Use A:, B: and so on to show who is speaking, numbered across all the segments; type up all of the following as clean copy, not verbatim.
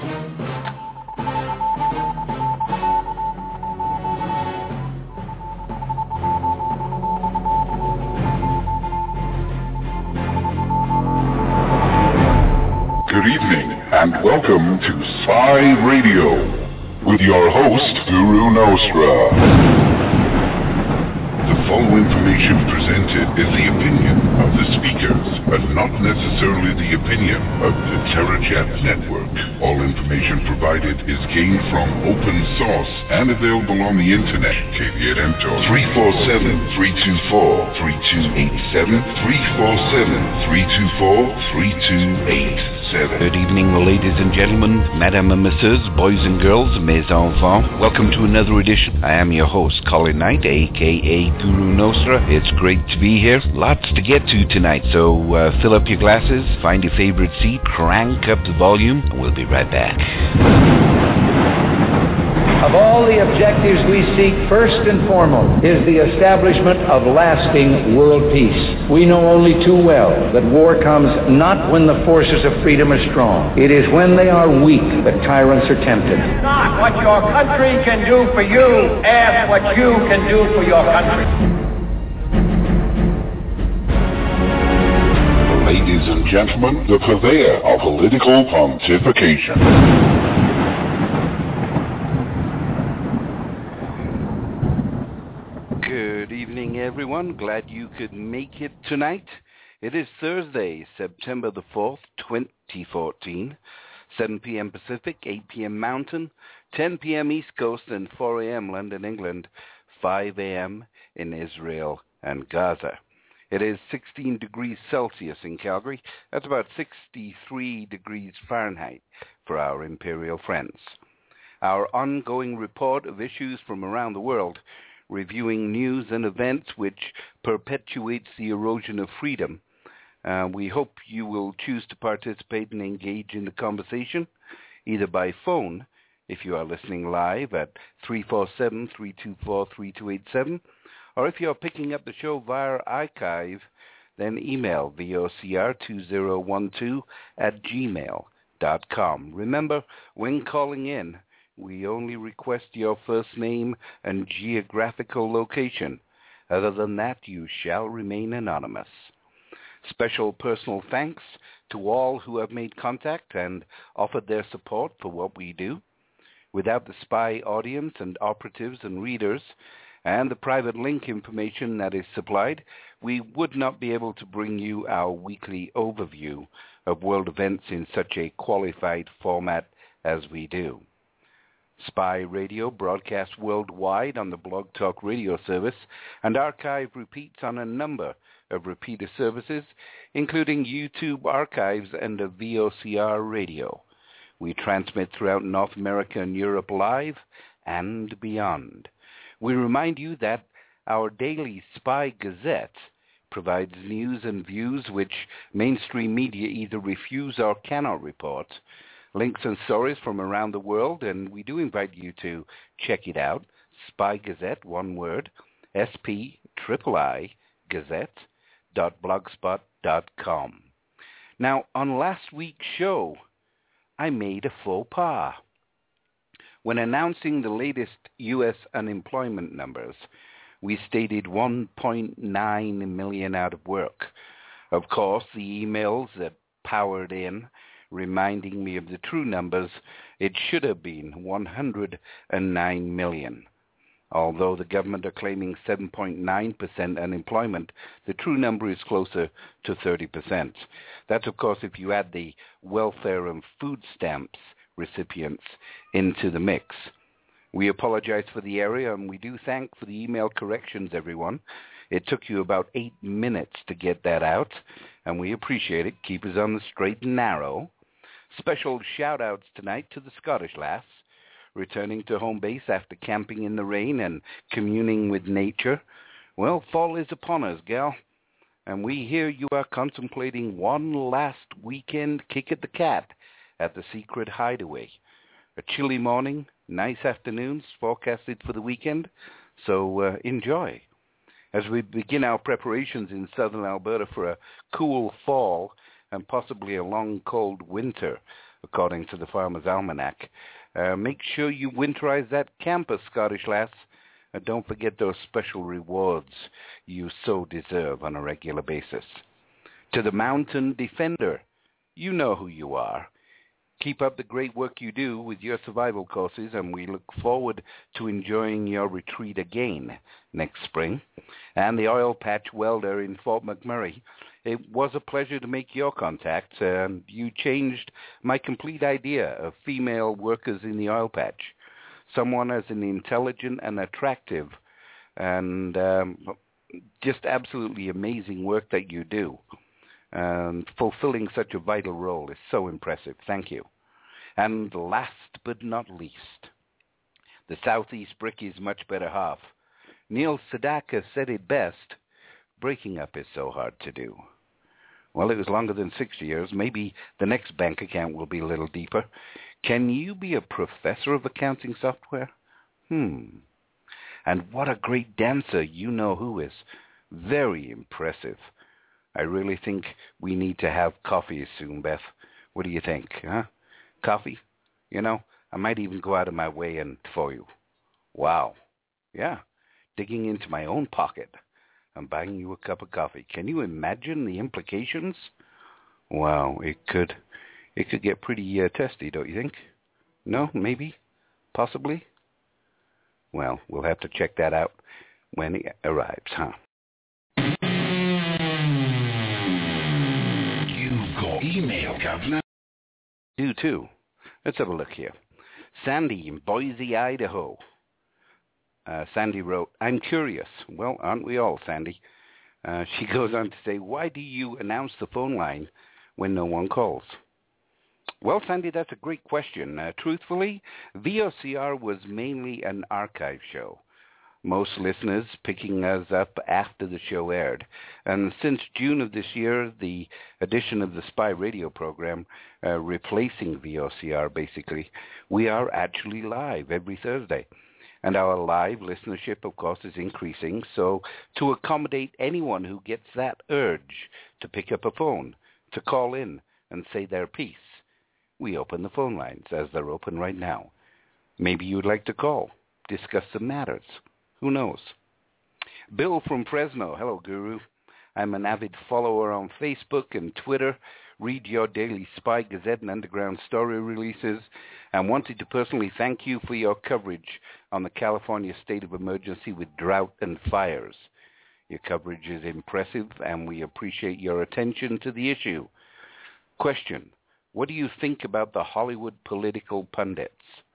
A: Good evening and welcome to Spy Radio with your host, Guru Nostra. The full information presented is the opinion of the speakers, but not necessarily the opinion of the TerraJet network. All information provided is gained from open source and available on the internet. Caveat emptor 347-324-3287, 347-324-3287.
B: Good evening, ladies and gentlemen, madame and messieurs, boys and girls, mes enfants. Welcome to another edition. I am your host, Colin Knight, aka Guru Nostra. It's great to be here. Lots to get to tonight, so fill up your glasses, find your favorite seat, crank up the volume, and we'll be right back.
C: Of all the objectives we seek, first and foremost is the establishment of lasting world peace. We know only too well that war comes not when the forces of freedom are strong. It is when they are weak that tyrants are tempted.
D: Not what your country can do for you, ask what you can do for your country.
A: Ladies and gentlemen, the purveyor of political pontification.
B: Good evening, everyone. Glad you could make it tonight. It is Thursday, September the 4th, 2014, 7 p.m. Pacific, 8 p.m. Mountain, 10 p.m. East Coast, and 4 a.m. London, England, 5 a.m. in Israel and Gaza. It is 16 degrees Celsius in Calgary. That's about 63 degrees Fahrenheit for our imperial friends. Our ongoing report of issues from around the world, reviewing news and events which perpetuates the erosion of freedom. We hope you will choose to participate and engage in the conversation, either by phone, if you are listening live at 347-324-3287, or if you are picking up the show via archive, then email vocr2012@gmail.com. Remember, when calling in, we only request your first name and geographical location. Other than that, you shall remain anonymous. Special personal thanks to all who have made contact and offered their support for what we do. Without the spy audience and operatives and readers, and the private link information that is supplied, we would not be able to bring you our weekly overview of world events in such a qualified format as we do. Spy Radio broadcasts worldwide on the Blog Talk Radio service, and archive repeats on a number of repeater services, including YouTube archives and a VOCR radio. We transmit throughout North America and Europe live and beyond. We remind you that our daily Spy Gazette provides news and views which mainstream media either refuse or cannot report, links and stories from around the world, and we do invite you to check it out. Spy Gazette, one word, SPIII Gazette.blogspot.com. Now, on last week's show, I made a faux pas. When announcing the latest U.S. unemployment numbers, we stated 1.9 million out of work. Of course, the emails that powered in reminding me of the true numbers, it should have been 109 million. Although the government are claiming 7.9% unemployment, the true number is closer to 30%. That's, of course, if you add the welfare and food stamps recipients into the mix. We apologize for the error, and we do thank for the email corrections, everyone. It took you about 8 minutes to get that out, and we appreciate it. Keep us on the straight and narrow. Special shout-outs tonight to the Scottish lass, returning to home base after camping in the rain and communing with nature. Well, fall is upon us, gal, and we hear you are contemplating one last weekend kick at the cat at the secret hideaway. A chilly morning, nice afternoons forecasted for the weekend, so enjoy. As we begin our preparations in southern Alberta for a cool fall and possibly a long, cold winter, according to the Farmer's Almanac. Make sure you winterize that camper, Scottish lass. Don't forget those special rewards you so deserve on a regular basis. To the Mountain Defender, you know who you are. Keep up the great work you do with your survival courses, and we look forward to enjoying your retreat again next spring. And the Oil Patch Welder in Fort McMurray, it was a pleasure to make your contact. You changed my complete idea of female workers in the oil patch. Someone as an intelligent and attractive and just absolutely amazing work that you do. And fulfilling such a vital role is so impressive. Thank you. And last but not least, the Southeast Bricky's much better half. Neil Sedaka said it best, breaking up is so hard to do. Well, it was longer than 6 years. Maybe the next bank account will be a little deeper. Can you be a professor of accounting software? And what a great dancer you know who is. Very impressive. I really think we need to have coffee soon, Beth. What do you think, huh? Coffee? You know, I might even go out of my way and for you. Wow. Yeah. Digging into my own pocket. I'm buying you a cup of coffee. Can you imagine the implications? Wow, it could get pretty testy, don't you think? No? Maybe? Possibly? Well, we'll have to check that out when it arrives, huh?
A: Email, Governor.
B: Do too. Let's have a look here. Sandy in Boise, Idaho. Sandy wrote, I'm curious. Well, aren't we all, Sandy? She goes on to say, why do you announce the phone line when no one calls? Well, Sandy, that's a great question. Truthfully, VOCR was mainly an archive show. Most listeners picking us up after the show aired. And since June of this year, the addition of the Spy Radio program, replacing VOCR basically, we are actually live every Thursday. And our live listenership, of course, is increasing. So to accommodate anyone who gets that urge to pick up a phone, to call in and say their piece, we open the phone lines as they're open right now. Maybe you'd like to call, discuss some matters. Who knows? Bill from Fresno. Hello, Guru. I'm an avid follower on Facebook and Twitter, read your daily Spy Gazette and Underground Story releases, and wanted to personally thank you for your coverage on the California state of emergency with drought and fires. Your coverage is impressive, and we appreciate your attention to the issue. Question: what do you think about the Hollywood political pundits?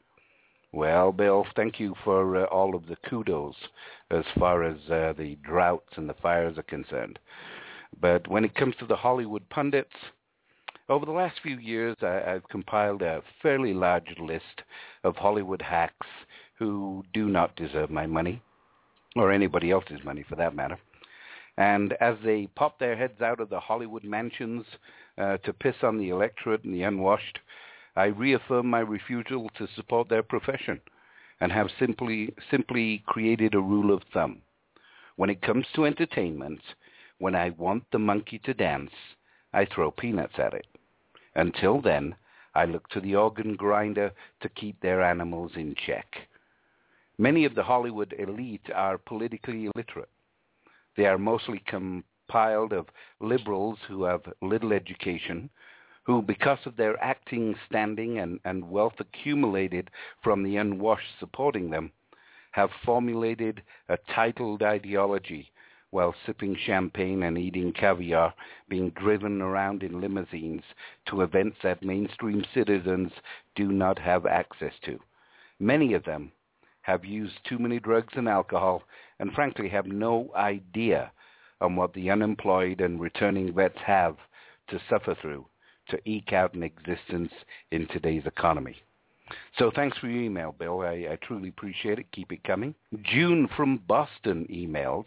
B: Well, Bill, thank you for all of the kudos as far as the droughts and the fires are concerned. But when it comes to the Hollywood pundits, over the last few years, I've compiled a fairly large list of Hollywood hacks who do not deserve my money, or anybody else's money for that matter. And as they pop their heads out of the Hollywood mansions to piss on the electorate and the unwashed, I reaffirm my refusal to support their profession and have simply created a rule of thumb. When it comes to entertainment, when I want the monkey to dance, I throw peanuts at it. Until then, I look to the organ grinder to keep their animals in check. Many of the Hollywood elite are politically illiterate. They are mostly compiled of liberals who have little education, who, because of their acting standing and wealth accumulated from the unwashed supporting them, have formulated a titled ideology while sipping champagne and eating caviar, being driven around in limousines to events that mainstream citizens do not have access to. Many of them have used too many drugs and alcohol and frankly have no idea on what the unemployed and returning vets have to suffer through to eke out an existence in today's economy. So thanks for your email, Bill. I truly appreciate it. Keep it coming. June from Boston emailed,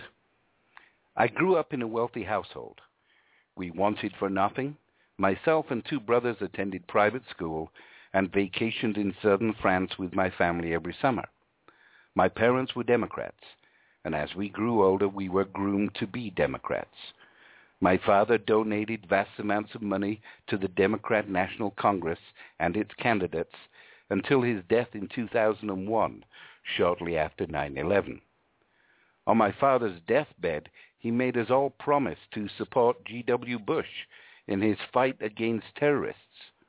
B: I grew up in a wealthy household. We wanted for nothing. Myself and two brothers attended private school and vacationed in southern France with my family every summer. My parents were Democrats, and as we grew older, we were groomed to be Democrats. My father donated vast amounts of money to the Democrat National Congress and its candidates until his death in 2001, shortly after 9/11. On my father's deathbed, he made us all promise to support G.W. Bush in his fight against terrorists.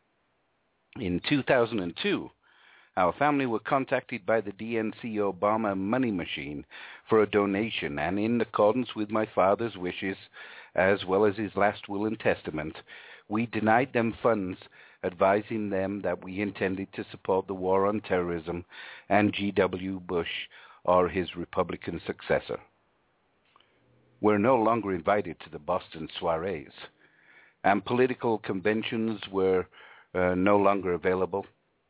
B: In 2002, our family were contacted by the DNC Obama money machine for a donation, and in accordance with my father's wishes, as well as his last will and testament, we denied them funds, advising them that we intended to support the war on terrorism and G.W. Bush or his Republican successor. We're no longer invited to the Boston soirees, and political conventions were no longer available.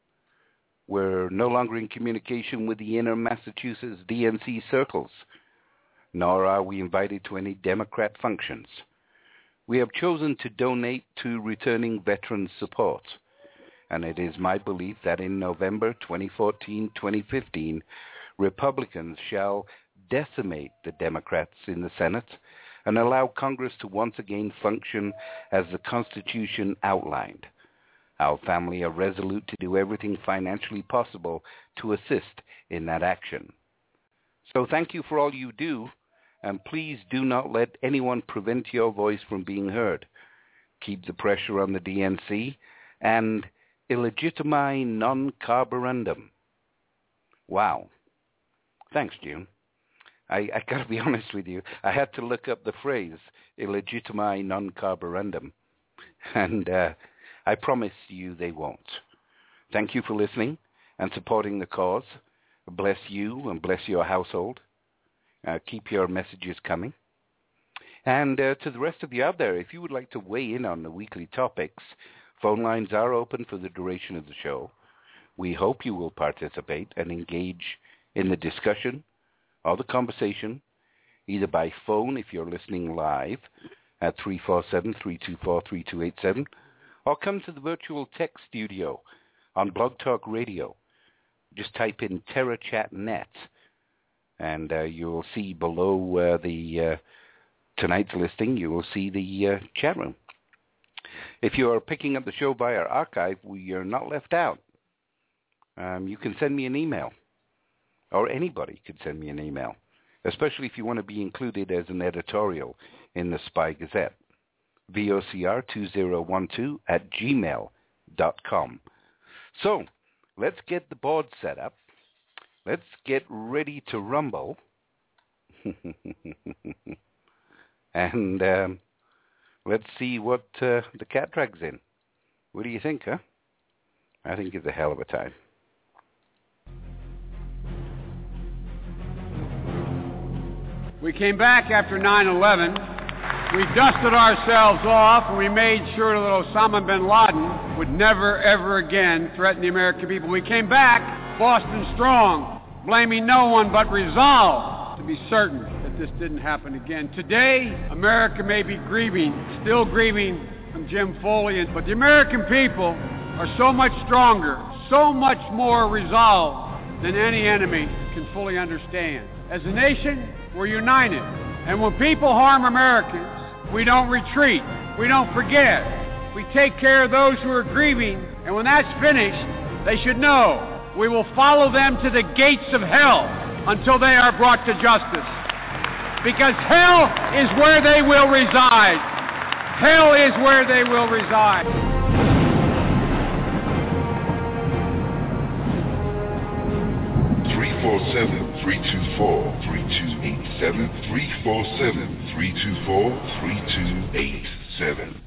B: We're no longer in communication with the inner Massachusetts DNC circles, nor are we invited to any Democrat functions. We have chosen to donate to returning veterans support, and it is my belief that in November 2014-2015, Republicans shall decimate the Democrats in the Senate and allow Congress to once again function as the Constitution outlined. Our family are resolute to do everything financially possible to assist in that action. So thank you for all you do, and please do not let anyone prevent your voice from being heard. Keep the pressure on the DNC and illegitimize non-carborundum. Wow. Thanks, June. I got to be honest with you. I had to look up the phrase, illegitimize non-carborundum, and I promise you they won't. Thank you for listening and supporting the cause. Bless you and bless your household. Keep your messages coming. And to the rest of you out there, if you would like to weigh in on the weekly topics, phone lines are open for the duration of the show. We hope you will participate and engage in the discussion or the conversation, either by phone if you're listening live at 347-324-3287, or come to the virtual text studio on Blog Talk Radio. Just type in TerraChatNet, and you'll see below tonight's listing, you will see the chat room. If you are picking up the show by our archive, we are not left out. You can send me an email, or anybody could send me an email, especially if you want to be included as an editorial in the Spy Gazette. vocr2012@gmail.com. So, let's get the board set up. Let's get ready to rumble. And let's see what the cat drags in. What do you think, huh? I think it's a hell of a time.
E: We came back after 9/11. We dusted ourselves off, and we made sure that Osama bin Laden would never, ever again threaten the American people. We came back, Boston strong, blaming no one but resolve to be certain that this didn't happen again. Today, America may be grieving, still grieving from Jim Foley, but the American people are so much stronger, so much more resolved than any enemy can fully understand. As a nation, we're united. And when people harm Americans, we don't retreat. We don't forget. We take care of those who are grieving. And when that's finished, they should know we will follow them to the gates of hell until they are brought to justice. Because hell is where they will reside. Hell is where they will reside.
A: 347-324-3287, 347-324-3287.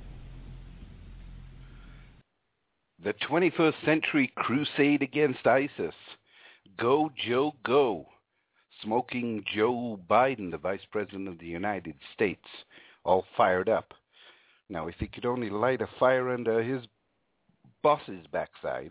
B: The 21st Century Crusade Against ISIS. Go, Joe, go. Smoking Joe Biden, the Vice President of the United States, all fired up. Now, if he could only light a fire under his boss's backside.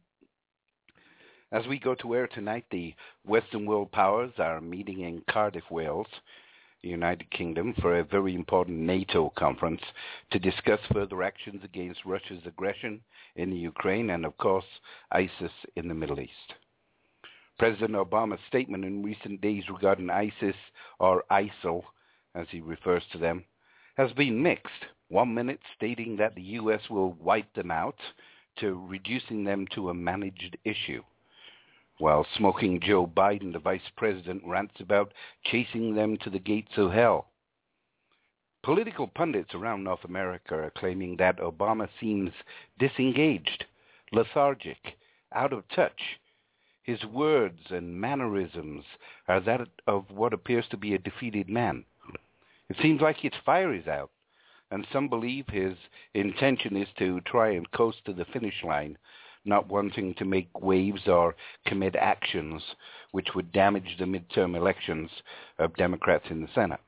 B: As we go to air tonight, the Western world powers are meeting in Cardiff, Wales, the United Kingdom, for a very important NATO conference to discuss further actions against Russia's aggression in the Ukraine and, of course, ISIS in the Middle East. President Obama's statement in recent days regarding ISIS, or ISIL, as he refers to them, has been mixed. 1 minute stating that the U.S. will wipe them out to reducing them to a managed issue, while smoking Joe Biden, the vice president, rants about chasing them to the gates of hell. Political pundits around North America are claiming that Obama seems disengaged, lethargic, out of touch. His words and mannerisms are that of what appears to be a defeated man. It seems like his fire is out, and some believe his intention is to try and coast to the finish line, not wanting to make waves or commit actions which would damage the midterm elections of Democrats in the Senate.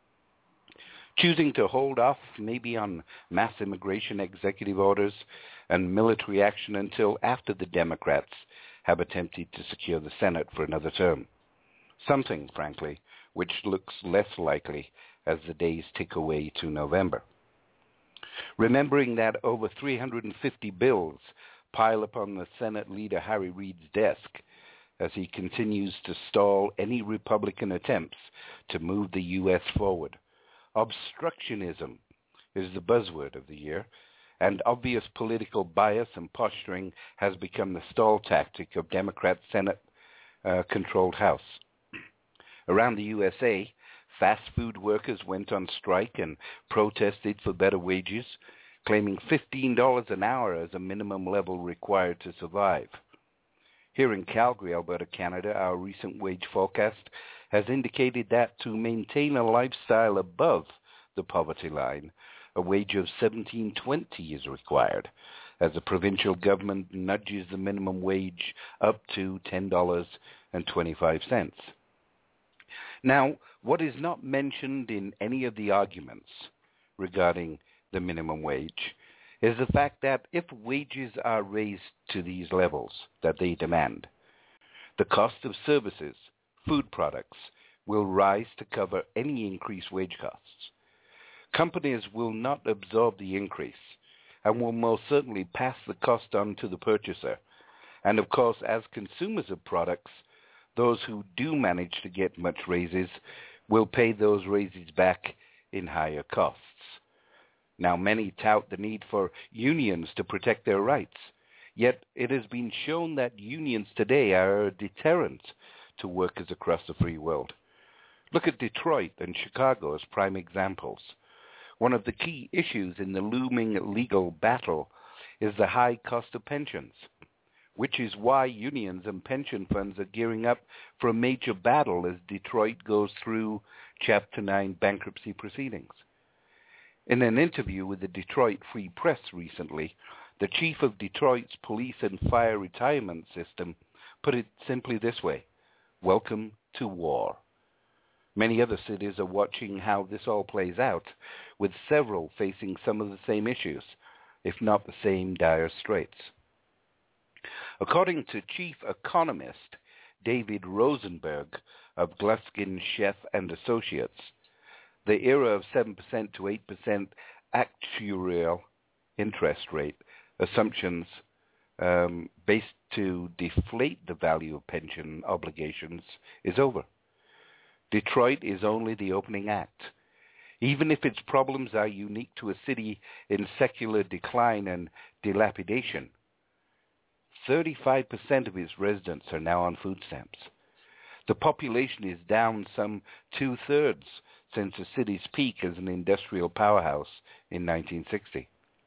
B: Choosing to hold off maybe on mass immigration executive orders and military action until after the Democrats have attempted to secure the Senate for another term. Something, frankly, which looks less likely as the days tick away to November. Remembering that over 350 bills pile upon the Senate leader Harry Reid's desk as he continues to stall any Republican attempts to move the U.S. forward. Obstructionism is the buzzword of the year, and obvious political bias and posturing has become the stall tactic of Democrat Senate-controlled House. Around the USA, fast food workers went on strike and protested for better wages, claiming $15 an hour as a minimum level required to survive. Here in Calgary, Alberta, Canada, our recent wage forecast has indicated that to maintain a lifestyle above the poverty line, a wage of $17.20 is required, as the provincial government nudges the minimum wage up to $10.25. Now, what is not mentioned in any of the arguments regarding the minimum wage is the fact that if wages are raised to these levels that they demand, the cost of services, food products, will rise to cover any increased wage costs. Companies will not absorb the increase and will most certainly pass the cost on to the purchaser. And of course, as consumers of products, those who do manage to get much raises will pay those raises back in higher costs. Now, many tout the need for unions to protect their rights, yet it has been shown that unions today are a deterrent to workers across the free world. Look at Detroit and Chicago as prime examples. One of the key issues in the looming legal battle is the high cost of pensions, which is why unions and pension funds are gearing up for a major battle as Detroit goes through Chapter 9 bankruptcy proceedings. In an interview with the Detroit Free Press recently, the chief of Detroit's police and fire retirement system put it simply this way: welcome to war. Many other cities are watching how this all plays out, with several facing some of the same issues, if not the same dire straits. According to chief economist David Rosenberg of Gluskin Sheff and Associates, the era of 7% to 8% actuarial interest rate assumptions based to deflate the value of pension obligations is over. Detroit is only the opening act. Even if its problems are unique to a city in secular decline and dilapidation, 35% of its residents are now on food stamps. The population is down some 2/3 since the city's peak as an industrial powerhouse in 1960.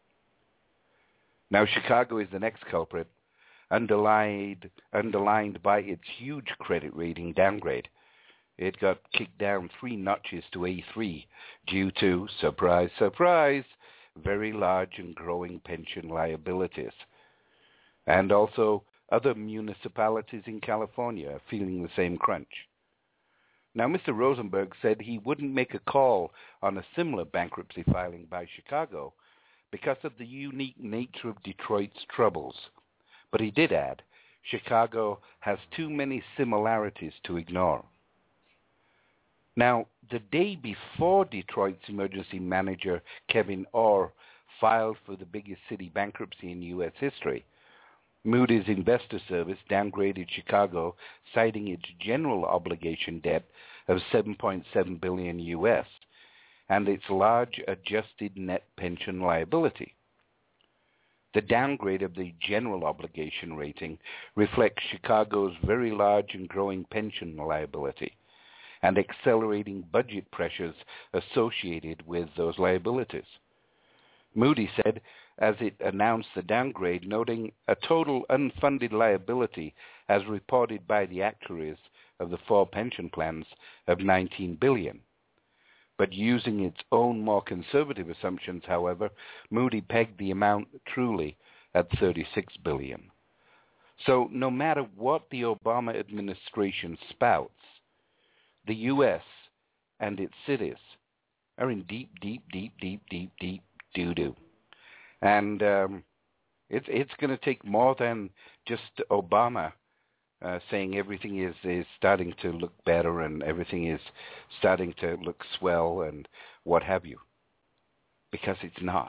B: Now Chicago is the next culprit, underlined by its huge credit rating downgrade. It got kicked down 3 notches to A3 due to, surprise, surprise, very large and growing pension liabilities. And also other municipalities in California are feeling the same crunch. Now, Mr. Rosenberg said he wouldn't make a call on a similar bankruptcy filing by Chicago because of the unique nature of Detroit's troubles. But he did add, Chicago has too many similarities to ignore. Now, the day before Detroit's emergency manager, Kevin Orr, filed for the biggest city bankruptcy in U.S. history, Moody's Investor Service downgraded Chicago, citing its general obligation debt of $7.7 billion U.S. and its large adjusted net pension liability. The downgrade of the general obligation rating reflects Chicago's very large and growing pension liability and accelerating budget pressures associated with those liabilities. Moody said, as it announced the downgrade, noting a total unfunded liability as reported by the actuaries of the 4 pension plans of $19 billion. But using its own more conservative assumptions, however, Moody pegged the amount truly at $36 billion. So no matter what the Obama administration spouts, the U.S. and its cities are in deep doo-doo. And it's going to take more than just Obama saying everything is starting to look better and everything is starting to look swell and what have you, because it's not.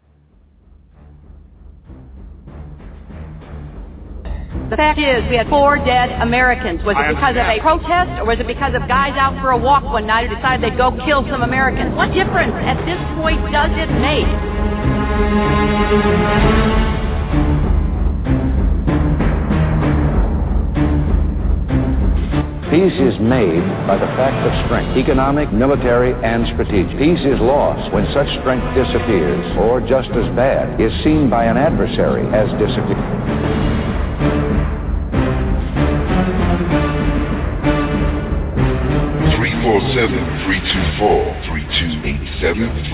F: The fact is, we had 4 dead Americans. Was it because of a protest, or was it because of guys out for a walk one night who decided they'd go kill some Americans? What difference at this point does it make?
C: Peace is made by the fact of strength, economic, military, and strategic. Peace is lost when such strength disappears, or just as bad, is seen by an adversary as disappearing.
A: 347-324-3287,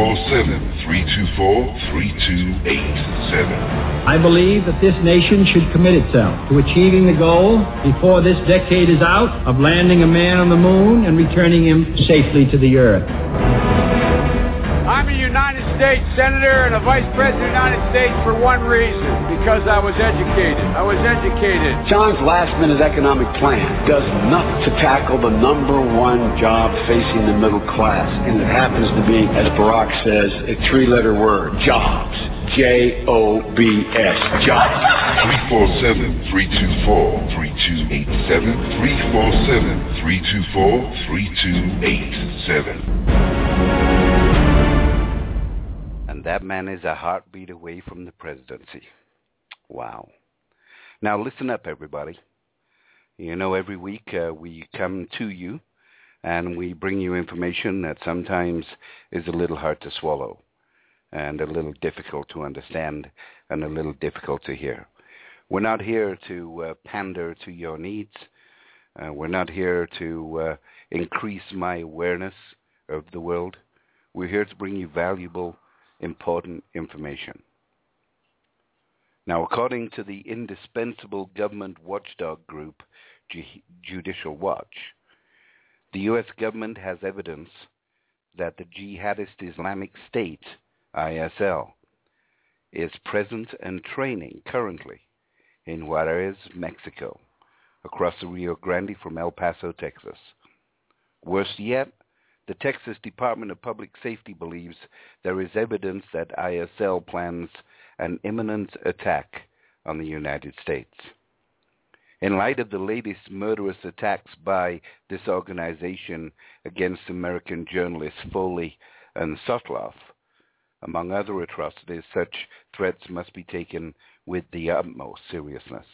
A: 347-324-3287.
G: I believe that this nation should commit itself to achieving the goal before this decade is out of landing a man on the moon and returning him safely to the earth.
E: I'm a United States Senator and a Vice President of the United States for one reason, because I was educated.
H: John's last-minute economic plan does nothing to tackle the number one job facing the middle class, and it happens to be, as Barack says, a 3-letter word, jobs. J-O-B-S, jobs.
A: 347-324-3287, 347-324-3287.
B: And that man is a heartbeat away from the presidency. Wow. Now listen up, everybody. You know, every week we come to you and we bring you information that sometimes is a little hard to swallow and a little difficult to understand and a little difficult to hear. We're not here to pander to your needs. We're not here to increase my awareness of the world. We're here to bring you valuable, important information. Now, according to the indispensable government watchdog group, Judicial Watch, the U.S. government has evidence that the Jihadist Islamic State, ISL, is present and training currently in Juarez, Mexico, across the Rio Grande from El Paso, Texas. Worse yet, the Texas Department of Public Safety believes there is evidence that ISL plans an imminent attack on the United States. In light of the latest murderous attacks by this organization against American journalists Foley and Sotloff, among other atrocities, such threats must be taken with the utmost seriousness.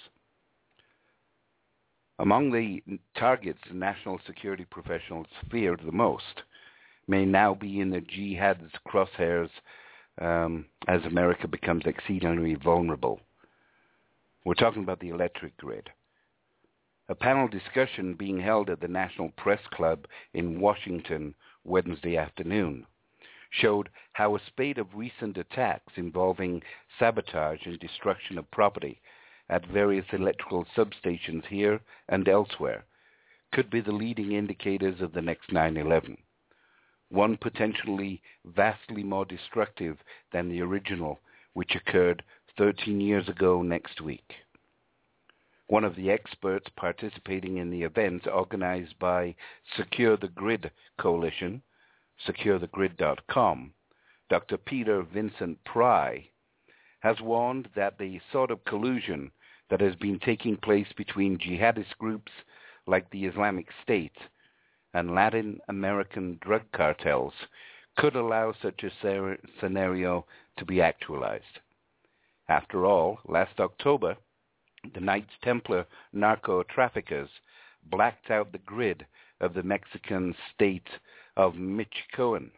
B: Among the targets national security professionals feared the most may now be in the jihad's crosshairs as America becomes exceedingly vulnerable. We're talking about the electric grid. A panel discussion being held at the National Press Club in Washington Wednesday afternoon showed how a spate of recent attacks involving sabotage and destruction of property at various electrical substations here and elsewhere could be the leading indicators of the next 9/11. One potentially vastly more destructive than the original, which occurred 13 years ago next week. One of the experts participating in the event organized by Secure the Grid Coalition, SecureTheGrid.com, Dr. Peter Vincent Pry, has warned that the sort of collusion that has been taking place between jihadist groups like the Islamic State and Latin American drug cartels could allow such a scenario to be actualized. After all, last October, the Knights Templar narco-traffickers blacked out the grid of the Mexican state of Michoacan.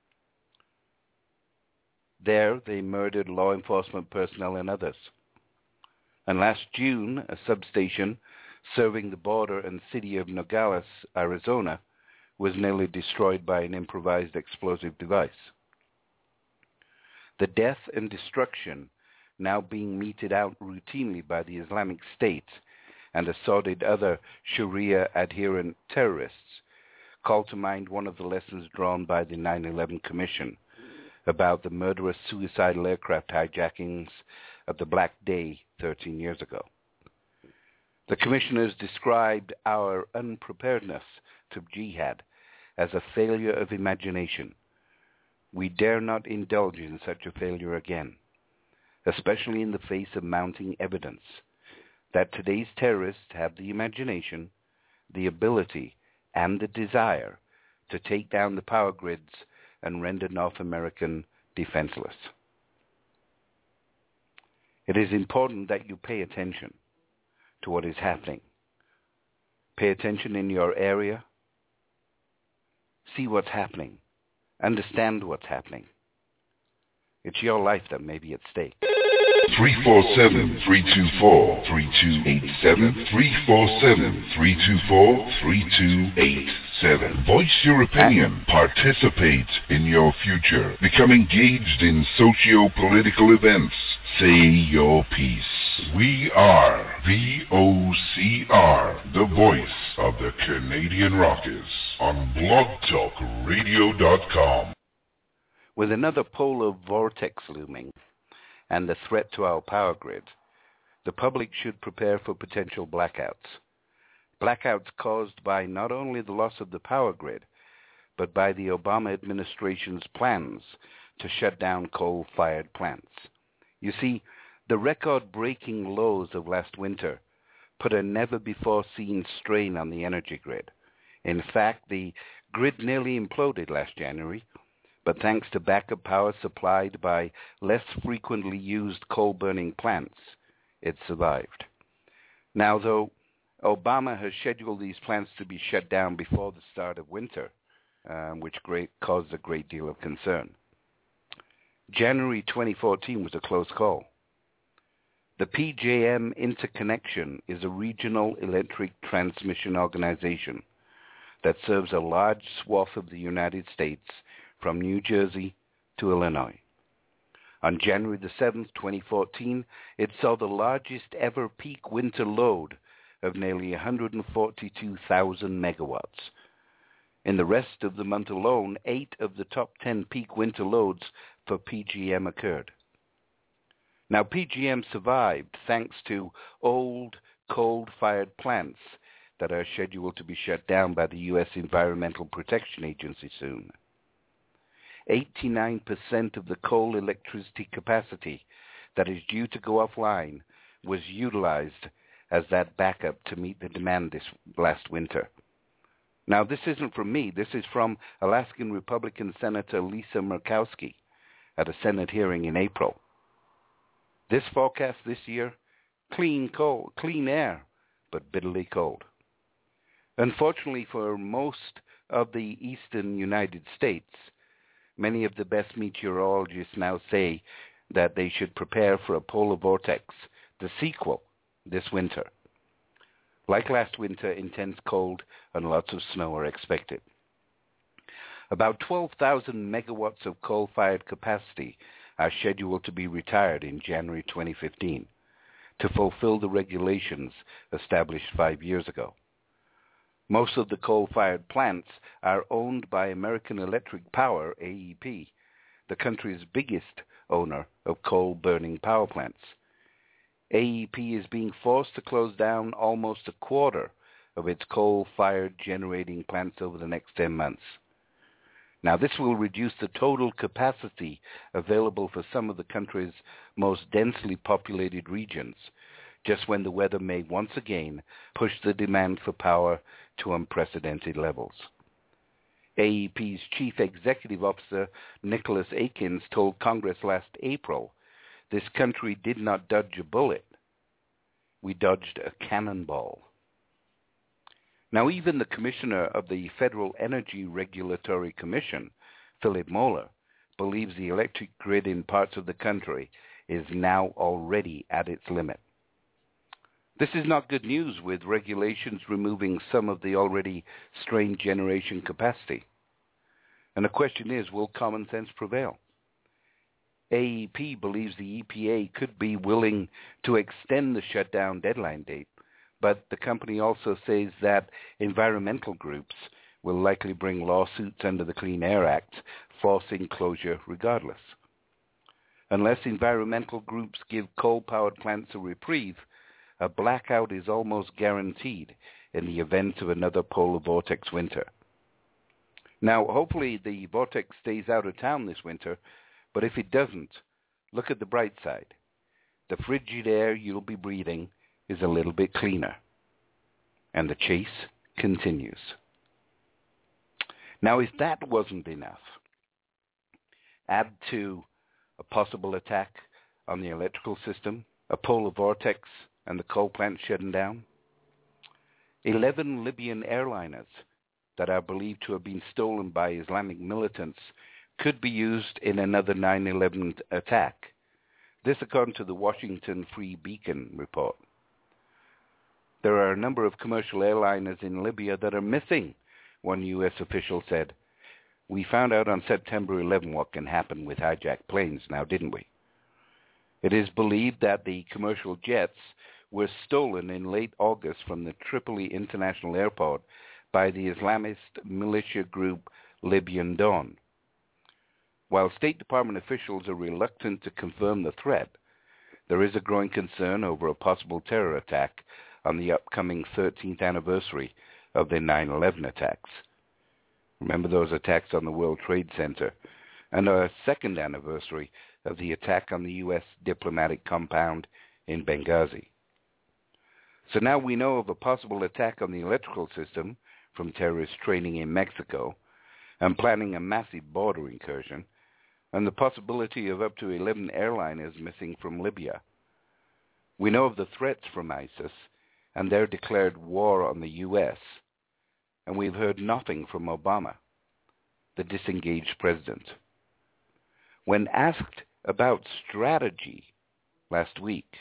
B: There, they murdered law enforcement personnel and others. And last June, a substation serving the border and city of Nogales, Arizona, was nearly destroyed by an improvised explosive device. The death and destruction now being meted out routinely by the Islamic State and assorted other Sharia-adherent terrorists call to mind one of the lessons drawn by the 9/11 Commission about the murderous suicidal aircraft hijackings of the Black Day 13 years ago. The commissioners described our unpreparedness to jihad as a failure of imagination. We dare not indulge in such a failure again, especially in the face of mounting evidence that today's terrorists have the imagination, the ability, and the desire to take down the power grids and render North American defenseless. It is important that you pay attention to what is happening. Pay attention in your area. See what's happening. Understand what's happening. It's your life that may be at stake.
A: 347-324-3287, 347-324-3287. Voice your opinion. Participate in your future. Become engaged in socio-political events. Say your piece. We are VOCR, the voice of the Canadian Rockers, on blogtalkradio.com.
B: With another polar vortex looming and the threat to our power grid, the public should prepare for potential blackouts. Blackouts caused by not only the loss of the power grid, but by the Obama administration's plans to shut down coal-fired plants. You see, the record-breaking lows of last winter put a never-before-seen strain on the energy grid. In fact, the grid nearly imploded last January, but thanks to backup power supplied by less frequently used coal-burning plants, it survived. Now, though Obama has scheduled these plants to be shut down before the start of winter, which caused a great deal of concern. January 2014 was a close call. The PJM Interconnection is a regional electric transmission organization that serves a large swath of the United States from New Jersey to Illinois. On January the 7th, 2014, it saw the largest ever peak winter load of nearly 142,000 megawatts. In the rest of the month alone, 8 of the top 10 peak winter loads for PJM occurred. Now, PJM survived thanks to old coal-fired plants that are scheduled to be shut down by the U.S. Environmental Protection Agency soon. 89% of the coal electricity capacity that is due to go offline was utilized as that backup to meet the demand this last winter. Now, this isn't from me. This is from Alaskan Republican Senator Lisa Murkowski at a Senate hearing in April. This forecast this year, clean air, but bitterly cold. Unfortunately for most of the eastern United States, many of the best meteorologists now say that they should prepare for a polar vortex, the sequel, this winter. Like last winter, intense cold and lots of snow are expected. About 12,000 megawatts of coal-fired capacity are scheduled to be retired in January 2015 to fulfill the regulations established 5 years ago. Most of the coal-fired plants are owned by American Electric Power, AEP, the country's biggest owner of coal-burning power plants. AEP is being forced to close down almost a quarter of its coal-fired generating plants over the next 10 months. Now, this will reduce the total capacity available for some of the country's most densely populated regions, just when the weather may once again push the demand for power to unprecedented levels. AEP's chief executive officer, Nicholas Akins, told Congress last April, "This country did not dodge a bullet. We dodged a cannonball." Now, even the commissioner of the Federal Energy Regulatory Commission, Philip Moeller, believes the electric grid in parts of the country is now already at its limit. This is not good news, with regulations removing some of the already strained generation capacity. And the question is, will common sense prevail? AEP believes the EPA could be willing to extend the shutdown deadline date, but the company also says that environmental groups will likely bring lawsuits under the Clean Air Act, forcing closure regardless. Unless environmental groups give coal-powered plants a reprieve, a blackout is almost guaranteed in the event of another polar vortex winter. Now, hopefully the vortex stays out of town this winter, but if it doesn't, look at the bright side. The frigid air you'll be breathing is a little bit cleaner. And the chase continues. Now, if that wasn't enough, add to a possible attack on the electrical system, a polar vortex, and the coal plant shutting down. 11 Libyan airliners that are believed to have been stolen by Islamic militants could be used in another 9/11 attack. This according to the Washington Free Beacon report. There are a number of commercial airliners in Libya that are missing, one U.S. official said. "We found out on September 11 what can happen with hijacked planes now, didn't we?" It is believed that the commercial jets were stolen in late August from the Tripoli International Airport by the Islamist militia group Libyan Dawn. While State Department officials are reluctant to confirm the threat, there is a growing concern over a possible terror attack on the upcoming 13th anniversary of the 9/11 attacks. Remember those attacks on the World Trade Center, and our second anniversary of the attack on the U.S. diplomatic compound in Benghazi. So now we know of a possible attack on the electrical system from terrorist training in Mexico and planning a massive border incursion, and the possibility of up to 11 airliners missing from Libya. We know of the threats from ISIS and their declared war on the U.S., and we've heard nothing from Obama, the disengaged president. When asked about strategy last week,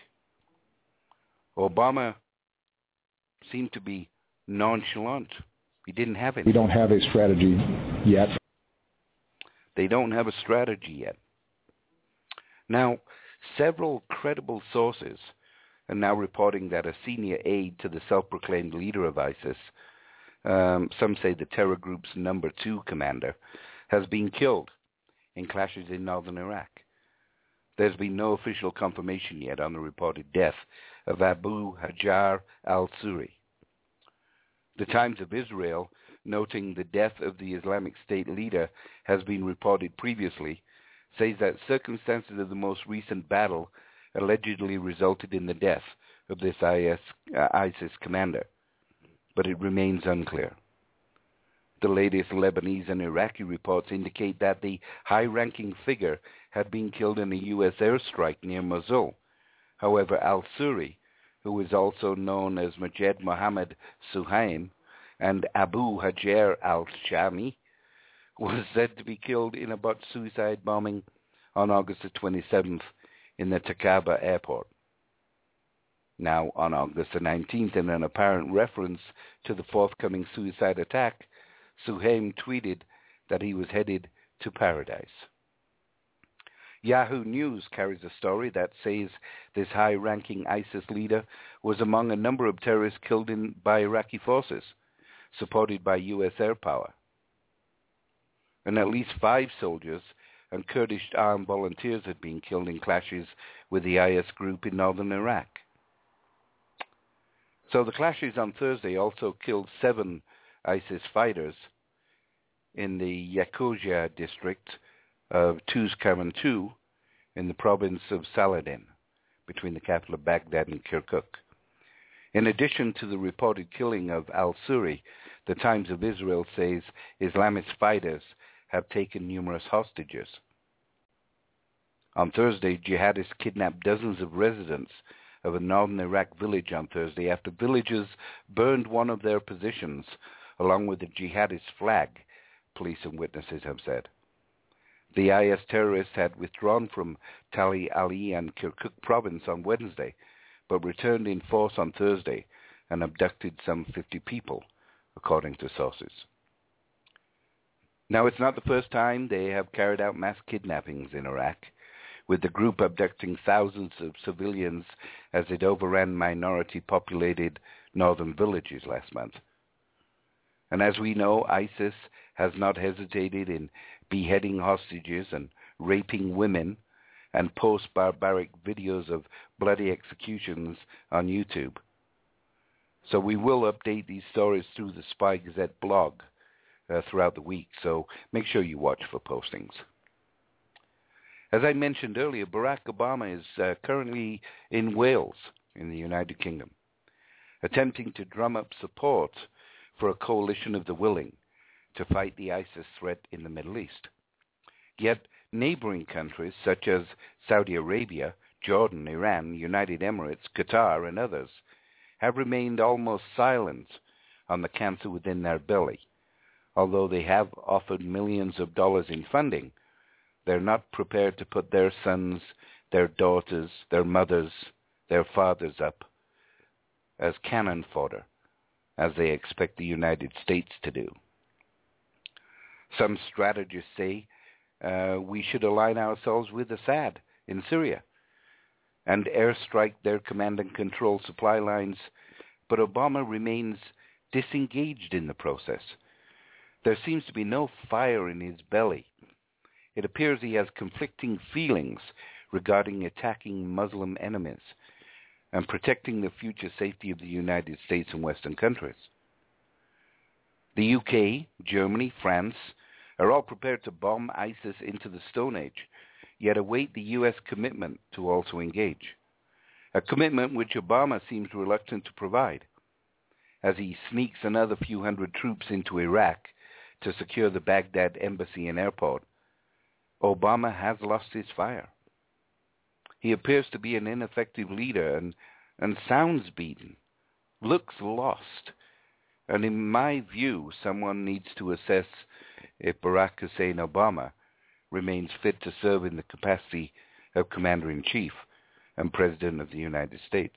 B: Obama seemed to be nonchalant. He didn't have it.
I: We don't have a strategy yet.
B: They don't have a strategy yet. Now, several credible sources are now reporting that a senior aide to the self-proclaimed leader of ISIS, some say the terror group's number 2 commander, has been killed in clashes in northern Iraq. There's been no official confirmation yet on the reported death of Abu Hajar al-Suri. The Times of Israel, noting the death of the Islamic State leader has been reported previously, says that circumstances of the most recent battle allegedly resulted in the death of this ISIS commander, but it remains unclear. The latest Lebanese and Iraqi reports indicate that the high-ranking figure had been killed in a U.S. airstrike near Mosul. However, al-Suri, who is also known as Majed Mohammed Suhaim, and Abu Hajar al-Shami, was said to be killed in a botched suicide bombing on August the 27th in the Taqaba airport. Now, on August the 19th, in an apparent reference to the forthcoming suicide attack, Suhaim tweeted that he was headed to paradise. Yahoo News carries a story that says this high-ranking ISIS leader was among a number of terrorists killed by Iraqi forces, supported by U.S. air power. And at least 5 soldiers and Kurdish armed volunteers had been killed in clashes with the IS group in northern Iraq. So the clashes on Thursday also killed 7 ISIS fighters in the Yakutia district of Tuz-Karantu in the province of Saladin, between the capital of Baghdad and Kirkuk. In addition to the reported killing of al-Suri, the Times of Israel says Islamist fighters have taken numerous hostages. On Thursday, jihadists kidnapped dozens of residents of a northern Iraq village on Thursday after villagers burned one of their positions along with the jihadist flag, police and witnesses have said. The IS terrorists had withdrawn from Tali Ali and Kirkuk province on Wednesday, but returned in force on Thursday and abducted some 50 people, according to sources. Now, it's not the first time they have carried out mass kidnappings in Iraq, with the group abducting thousands of civilians as it overran minority-populated northern villages last month. And as we know, ISIS has not hesitated in beheading hostages and raping women and post barbaric videos of bloody executions on YouTube. So we will update these stories through the Spy Gazette blog throughout the week, so make sure you watch for postings. As I mentioned earlier, Barack Obama is currently in Wales, in the United Kingdom, attempting to drum up support for a coalition of the willing to fight the ISIS threat in the Middle East. Yet neighboring countries such as Saudi Arabia, Jordan, Iran, United Emirates, Qatar, and others have remained almost silent on the cancer within their belly. Although they have offered millions of dollars in funding, they're not prepared to put their sons, their daughters, their mothers, their fathers up as cannon fodder, as they expect the United States to do. Some strategists say we should align ourselves with Assad in Syria and airstrike their command and control supply lines, but Obama remains disengaged in the process. There seems to be no fire in his belly. It appears he has conflicting feelings regarding attacking Muslim enemies and protecting the future safety of the United States and Western countries. The UK, Germany, France are all prepared to bomb ISIS into the Stone Age, yet await the U.S. commitment to also engage, a commitment which Obama seems reluctant to provide, as he sneaks another few hundred troops into Iraq to secure the Baghdad embassy and airport. Obama has lost his fire. He appears to be an ineffective leader and sounds beaten, looks lost, and in my view, someone needs to assess if Barack Hussein Obama remains fit to serve in the capacity of Commander-in-Chief and President of the United States.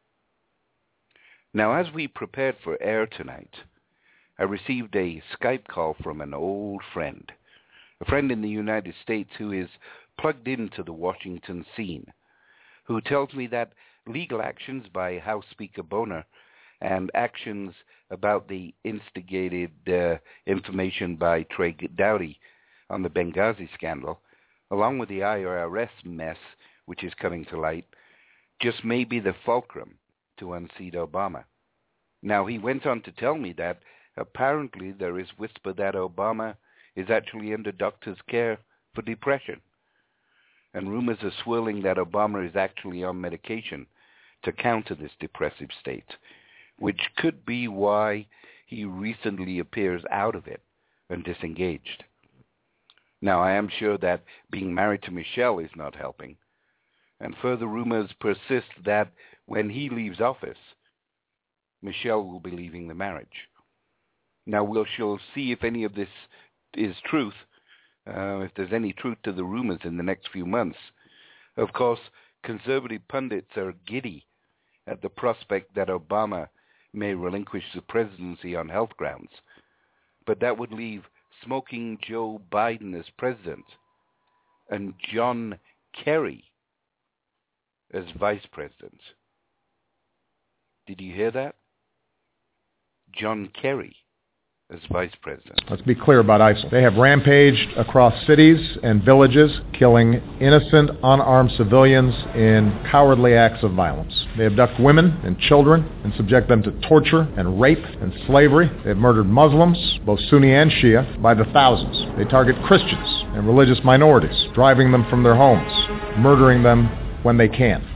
B: Now, as we prepared for air tonight, I received a Skype call from an old friend, a friend in the United States who is plugged into the Washington scene, who tells me that legal actions by House Speaker Boehner and actions about the instigated information by Trey Gowdy on the Benghazi scandal, along with the IRS mess which is coming to light, just may be the fulcrum to unseat Obama. Now, he went on to tell me that apparently there is whisper that Obama is actually under doctor's care for depression, and rumors are swirling that Obama is actually on medication to counter this depressive state, which could be why he recently appears out of it and disengaged. Now, I am sure that being married to Michelle is not helping, and further rumors persist that when he leaves office, Michelle will be leaving the marriage. Now, we shall see if any of this is truth, if there's any truth to the rumors in the next few months. Of course, conservative pundits are giddy at the prospect that Obama may relinquish the presidency on health grounds, but that would leave smoking Joe Biden as president and John Kerry as vice president. Did you hear that? John Kerry as vice president.
J: Let's be clear about ISIL. They have rampaged across cities and villages, killing innocent, unarmed civilians in cowardly acts of violence. They abduct women and children and subject them to torture and rape and slavery. They have murdered Muslims, both Sunni and Shia, by the thousands. They target Christians and religious minorities, driving them from their homes, murdering them when they can.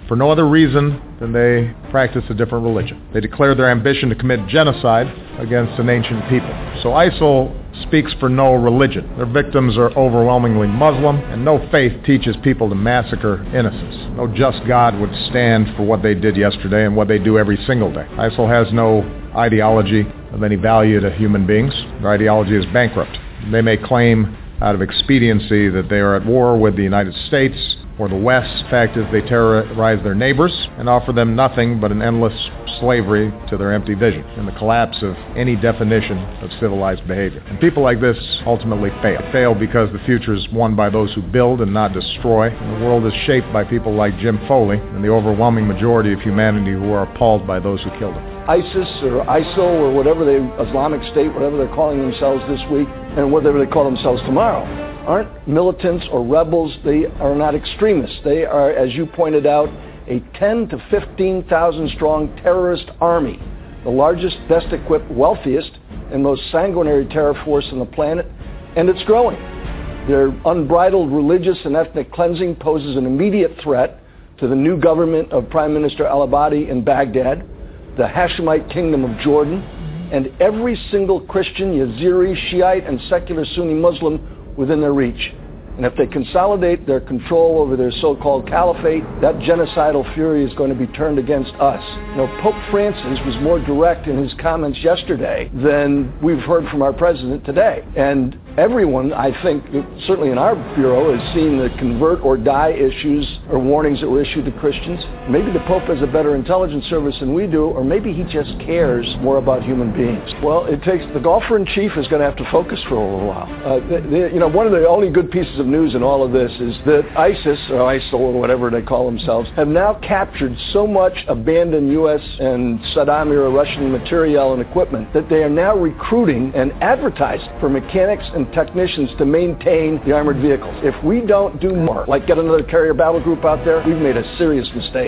J: for no other reason than they practice a different religion. They declared their ambition to commit genocide against an ancient people. So ISIL speaks for no religion. Their victims are overwhelmingly Muslim, and no faith teaches people to massacre innocents. No just God would stand for what they did yesterday and what they do every single day. ISIL has no ideology of any value to human beings. Their ideology is bankrupt. They may claim out of expediency that they are at war with the United States or the West. The fact is they terrorize their neighbors and offer them nothing but an endless slavery to their empty vision and the collapse of any definition of civilized behavior. And people like this ultimately fail. They fail because the future is won by those who build and not destroy. And the world is shaped by people like Jim Foley and the overwhelming majority of humanity who are appalled by those who killed him.
K: ISIS or ISIL or whatever Islamic State, whatever they're calling themselves this week and whatever they call themselves tomorrow, aren't militants or rebels. They are not extremists. They are, as you pointed out, a 10 to 15,000 strong terrorist army, the largest, best equipped, wealthiest, and most sanguinary terror force on the planet, and it's growing. Their unbridled religious and ethnic cleansing poses an immediate threat to the new government of Prime Minister al-Abadi in Baghdad, the Hashemite kingdom of Jordan, and every single Christian, Yaziri, Shiite, and secular Sunni Muslim within their reach. And if they consolidate their control over their so-called caliphate, that genocidal fury is going to be turned against us. You know, Pope Francis was more direct in his comments yesterday than we've heard from our president today. And everyone, I think, certainly in our bureau, has seen the convert or die issues or warnings that were issued to Christians. Maybe the Pope has a better intelligence service than we do, or maybe he just cares more about human beings. Well, it takes the golfer-in-chief is going to have to focus for a little while. One of the only good pieces of news in all of this is that ISIS, or ISIL, or whatever they call themselves, have now captured so much abandoned U.S. and Saddam-era Russian materiel and equipment that they are now recruiting and advertising for mechanics and technicians to maintain the armored vehicles. If we don't do more, like get another carrier battle group out there, we've made a serious mistake.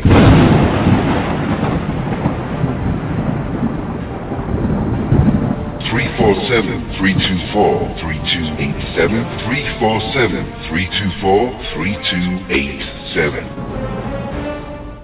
A: 347-324-3287, 347-324-3287.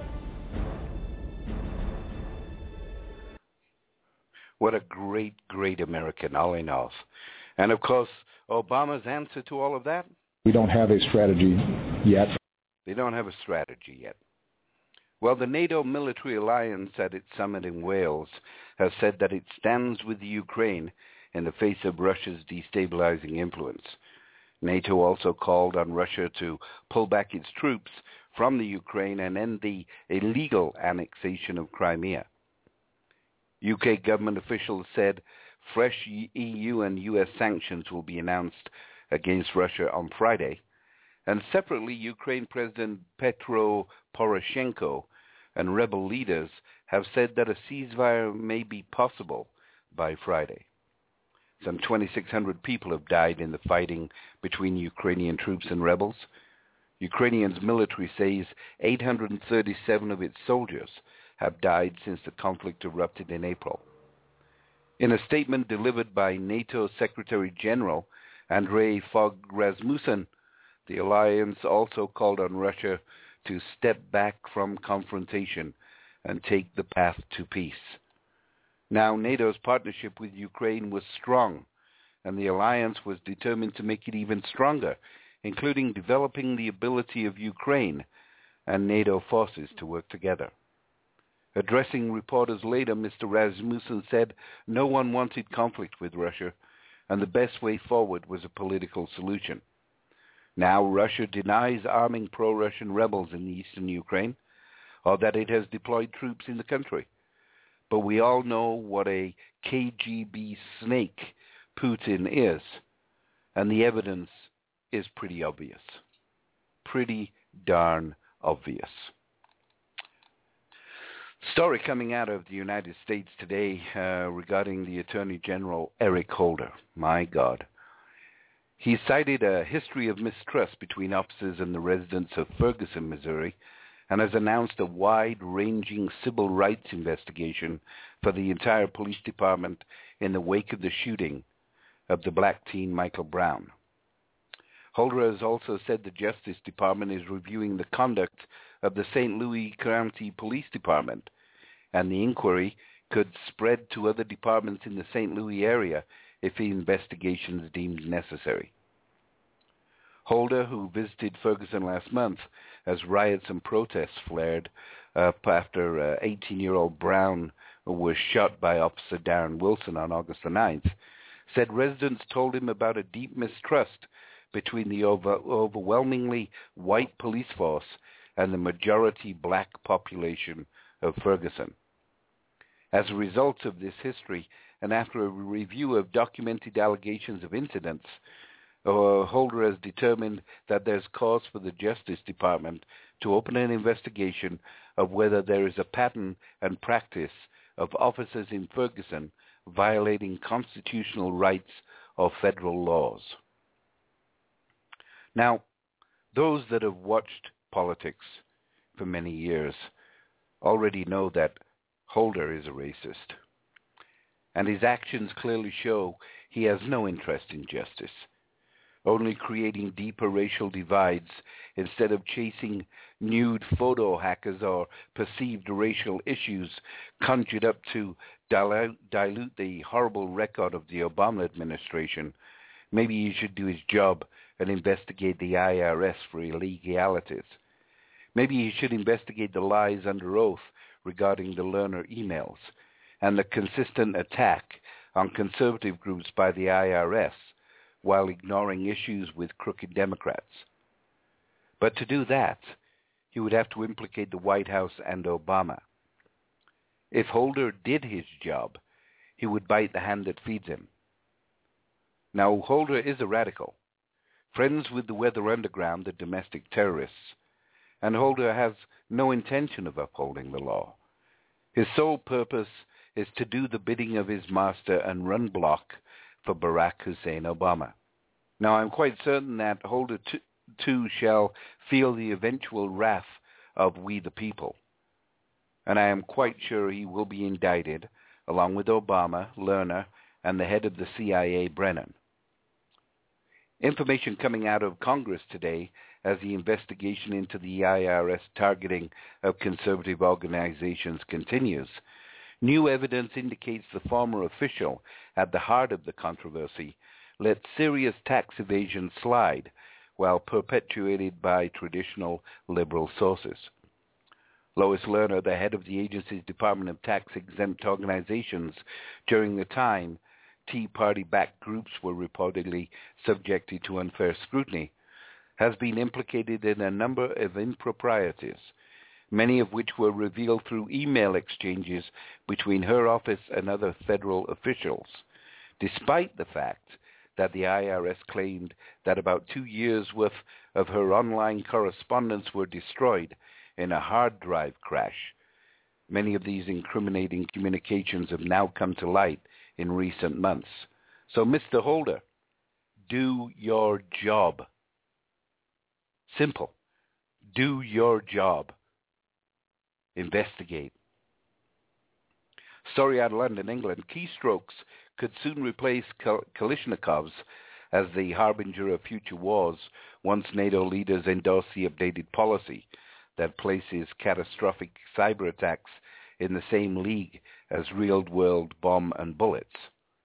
B: What a great, great American, all in all. And of course, Obama's answer to all of that?
I: We don't have a strategy yet.
B: They don't have a strategy yet. Well, the NATO military alliance at its summit in Wales has said that it stands with the Ukraine in the face of Russia's destabilizing influence. NATO also called on Russia to pull back its troops from the Ukraine and end the illegal annexation of Crimea. UK government officials said fresh EU and US sanctions will be announced against Russia on Friday. And separately, Ukraine President Petro Poroshenko and rebel leaders have said that a ceasefire may be possible by Friday. Some 2,600 people have died in the fighting between Ukrainian troops and rebels. Ukrainian's military says 837 of its soldiers have died since the conflict erupted in April. In a statement delivered by NATO Secretary General Andrei Fogh Rasmussen, the alliance also called on Russia to step back from confrontation and take the path to peace. Now, NATO's partnership with Ukraine was strong, and the alliance was determined to make it even stronger, including developing the ability of Ukraine and NATO forces to work together. Addressing reporters later, Mr. Rasmussen said no one wanted conflict with Russia, and the best way forward was a political solution. Now Russia denies arming pro-Russian rebels in eastern Ukraine, or that it has deployed troops in the country. But we all know what a KGB snake Putin is, and the evidence is pretty obvious. Pretty darn obvious. Story coming out of the United States today regarding the Attorney General Eric Holder. My God. He cited a history of mistrust between officers and the residents of Ferguson, Missouri, and has announced a wide-ranging civil rights investigation for the entire police department in the wake of the shooting of the black teen Michael Brown. Holder has also said the Justice Department is reviewing the conduct of the St. Louis County Police Department, and the inquiry could spread to other departments in the St. Louis area if the investigation is deemed necessary. Holder, who visited Ferguson last month as riots and protests flared up after 18-year-old Brown was shot by Officer Darren Wilson on August the 9th, said residents told him about a deep mistrust between the overwhelmingly white police force and the majority black population of Ferguson. As a result of this history, and after a review of documented allegations of incidents, Holder has determined that there's cause for the Justice Department to open an investigation of whether there is a pattern and practice of officers in Ferguson violating constitutional rights or federal laws. Now, those that have watched politics for many years already know that Holder is a racist, and his actions clearly show he has no interest in justice, only creating deeper racial divides instead of chasing nude photo hackers or perceived racial issues conjured up to dilute the horrible record of the Obama administration. Maybe he should do his job and investigate the IRS for illegalities. Maybe he should investigate the lies under oath regarding the Lerner emails and the consistent attack on conservative groups by the IRS while ignoring issues with crooked Democrats. But to do that, he would have to implicate the White House and Obama. If Holder did his job, he would bite the hand that feeds him. Now, Holder is a radical, friends with the Weather Underground, the domestic terrorists, and Holder has no intention of upholding the law. His sole purpose is to do the bidding of his master and run block for Barack Hussein Obama. Now, I'm quite certain that Holder too shall feel the eventual wrath of we the people, and I am quite sure he will be indicted, along with Obama, Lerner, and the head of the CIA, Brennan. Information coming out of Congress today as the investigation into the IRS targeting of conservative organizations continues. New evidence indicates the former official at the heart of the controversy let serious tax evasion slide while perpetuated by traditional liberal sources. Lois Lerner, the head of the agency's Department of Tax-Exempt Organizations, during the time Tea Party-backed groups were reportedly subjected to unfair scrutiny, has been implicated in a number of improprieties, many of which were revealed through email exchanges between her office and other federal officials, despite the fact that the IRS claimed that about 2 years' worth of her online correspondence were destroyed in a hard drive crash. Many of these incriminating communications have now come to light in recent months. So, Mr. Holder, do your job. Simple. Do your job. Investigate. Story out of London, England. Keystrokes could soon replace Kalashnikovs as the harbinger of future wars once NATO leaders endorse the updated policy that places catastrophic cyber attacks in the same league as real-world bomb and bullets.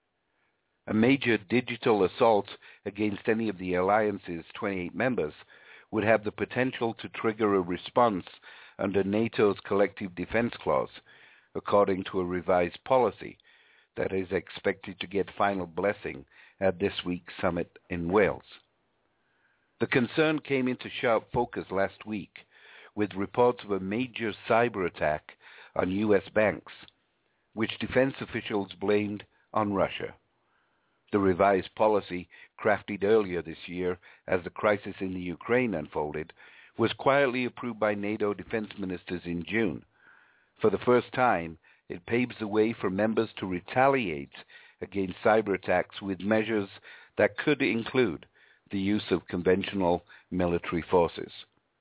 B: A major digital assault against any of the alliance's 28 members would have the potential to trigger a response under NATO's Collective Defense Clause, according to a revised policy that is expected to get final blessing at this week's summit in Wales. The concern came into sharp focus last week with reports of a major cyber attack on U.S. banks, which defense officials blamed on Russia. The revised policy, crafted earlier this year as the crisis in the Ukraine unfolded, was quietly approved by NATO defense ministers in June. For the first time, it paves the way for members to retaliate against cyber attacks with measures that could include the use of conventional military forces.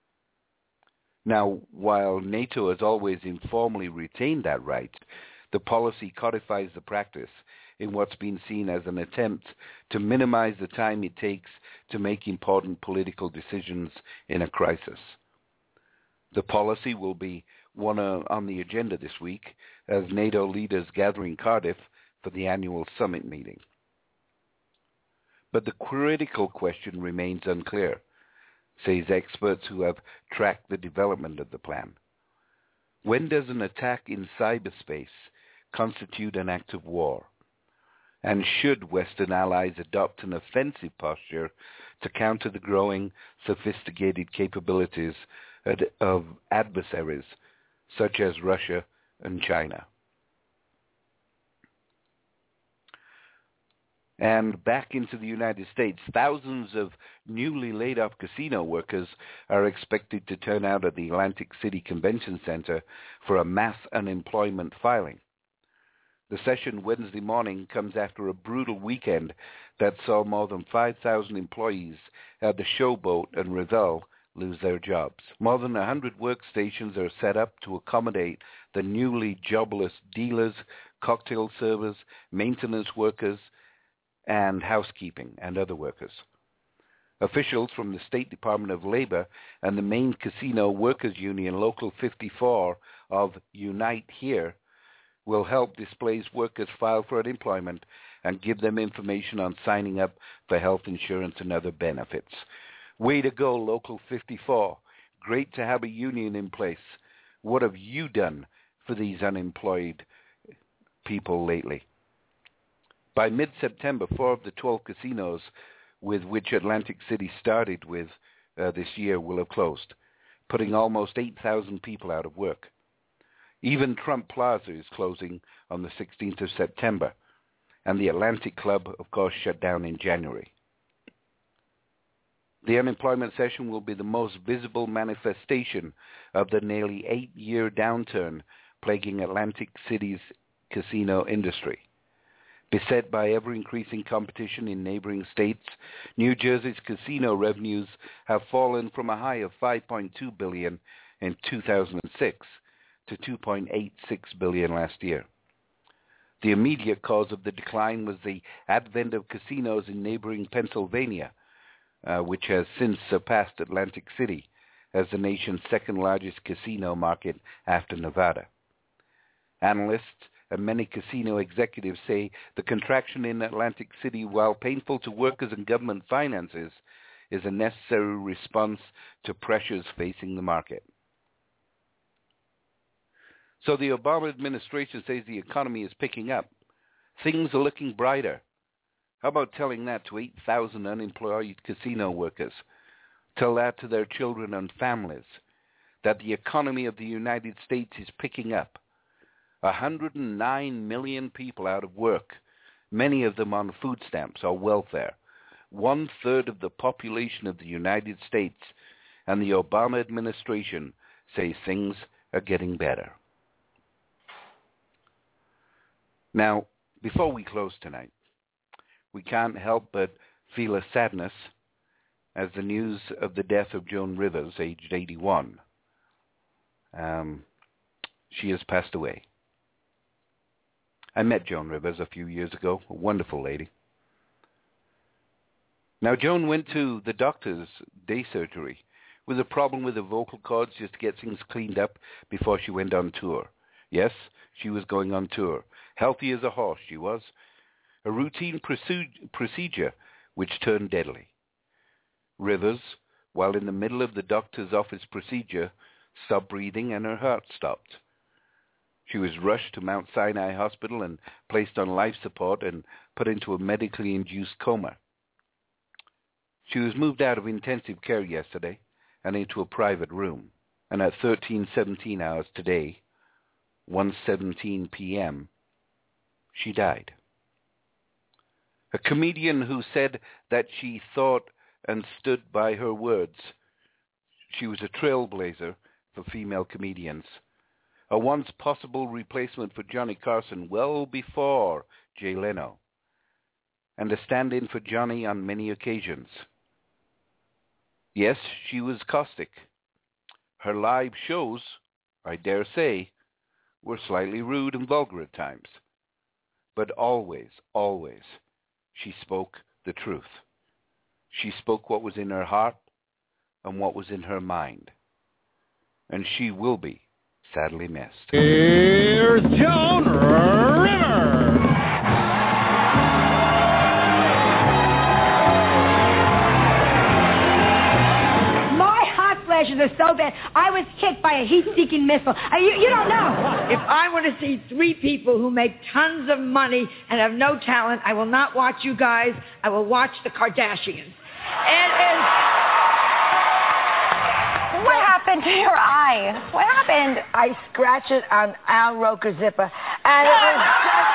B: Now, while NATO has always informally retained that right, the policy codifies the practice in what's been seen as an attempt to minimize the time it takes to make important political decisions in a crisis. The policy will be one on the agenda this week as NATO leaders gather in Cardiff for the annual summit meeting. But the critical question remains unclear, says experts who have tracked the development of the plan. When does an attack in cyberspace constitute an act of war? And should Western allies adopt an offensive posture to counter the growing sophisticated capabilities of adversaries such as Russia and China? And back into the United States, thousands of newly laid-off casino workers are expected to turn out at the Atlantic City Convention Center for a mass unemployment filing. The session Wednesday morning comes after a brutal weekend that saw more than 5,000 employees at the Showboat and Revel lose their jobs. More than 100 workstations are set up to accommodate the newly jobless dealers, cocktail servers, maintenance workers, and housekeeping and other workers. Officials from the State Department of Labor and the Maine Casino Workers Union Local 54 of Unite Here will help displaced workers file for unemployment and give them information on signing up for health insurance and other benefits. Way to go, Local 54. Great to have a union in place. What have you done for these unemployed people lately? By mid-September, 4 of the 12 casinos with which Atlantic City started with this year will have closed, putting almost 8,000 people out of work. Even Trump Plaza is closing on the 16th of September, and the Atlantic Club, of course, shut down in January. The unemployment session will be the most visible manifestation of the nearly 8-year downturn plaguing Atlantic City's casino industry. Beset by ever-increasing competition in neighboring states, New Jersey's casino revenues have fallen from a high of $5.2 billion in 2006 to $2.86 billion last year. The immediate cause of the decline was the advent of casinos in neighboring Pennsylvania, which has since surpassed Atlantic City as the nation's second-largest casino market after Nevada. Analysts and many casino executives say the contraction in Atlantic City, while painful to workers and government finances, is a necessary response to pressures facing the market. So the Obama administration says the economy is picking up. Things are looking brighter. How about telling that to 8,000 unemployed casino workers? Tell that to their children and families, that the economy of the United States is picking up. 109 million people out of work, many of them on food stamps or welfare, 1/3 of the population of the United States, and the Obama administration say things are getting better. Now, before we close tonight, we can't help but feel a sadness as the news of the death of Joan Rivers, aged 81. She has passed away. I met Joan Rivers a few years ago, a wonderful lady. Now, Joan went to the doctor's day surgery with a problem with her vocal cords just to get things cleaned up before she went on tour. Yes, she was going on tour. Healthy as a horse, she was. A routine procedure which turned deadly. Rivers, while in the middle of the doctor's office procedure, stopped breathing and her heart stopped. She was rushed to Mount Sinai Hospital and placed on life support and put into a medically induced coma. She was moved out of intensive care yesterday and into a private room. And at 13:17 hours today, 1:17 p.m., she died. A comedian who said that she thought and stood by her words. She was a trailblazer for female comedians. A once possible replacement for Johnny Carson well before Jay Leno, and a stand-in for Johnny on many occasions. Yes, she was caustic. Her live shows, I dare say, were slightly rude and vulgar at times. But always, always, she spoke the truth. She spoke what was in her heart and what was in her mind. and she will be sadly missed.
G: Here's Joan Rivers.
L: Are so bad. I was hit by a heat-seeking missile. You don't know.
M: If I want to see three people who make tons of money and have no talent, I will not watch you guys. I will watch the Kardashians. And
L: what happened to your eye? What happened?
M: I scratched it on Al Roker Zipper, and it was just...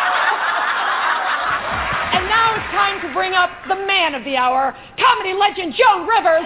F: And now it's time to bring up the man of the hour, comedy legend Joan Rivers.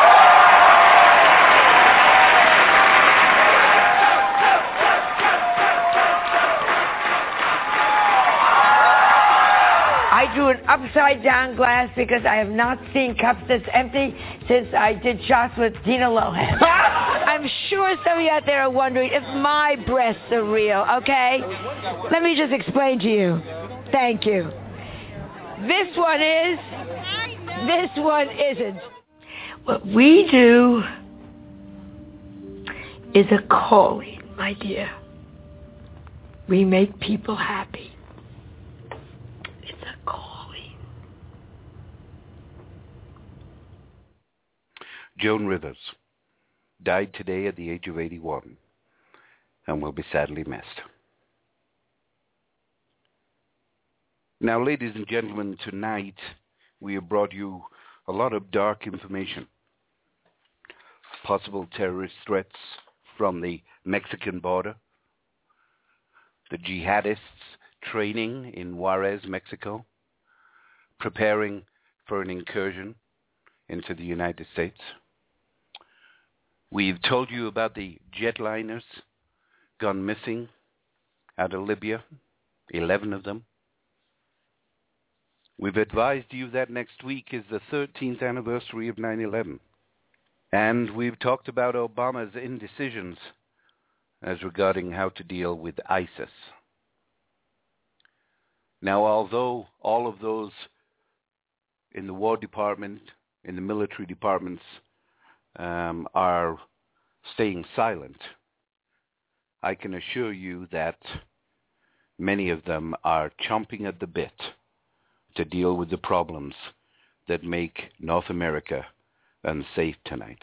M: I drew an upside-down glass because I have not seen cups that's empty since I did shots with Dina Lohan. I'm sure some of you out there are wondering if my breasts are real, okay? Let me just explain to you. Thank you. This one is, this one isn't. What we do is a calling, my dear. We make people happy.
B: Joan Rivers died today at the age of 81 and will be sadly missed. Now, ladies and gentlemen, tonight we have brought you a lot of dark information. Possible terrorist threats from the Mexican border, the jihadists training in Juarez, Mexico, preparing for an incursion into the United States. We've told you about the jetliners gone missing out of Libya, 11 of them. We've advised you that next week is the 13th anniversary of 9/11. And we've talked about Obama's indecisions as regarding how to deal with ISIS. Now, although all of those in the War Department, in the military departments, are staying silent, I can assure you that many of them are chomping at the bit to deal with the problems that make North America unsafe tonight.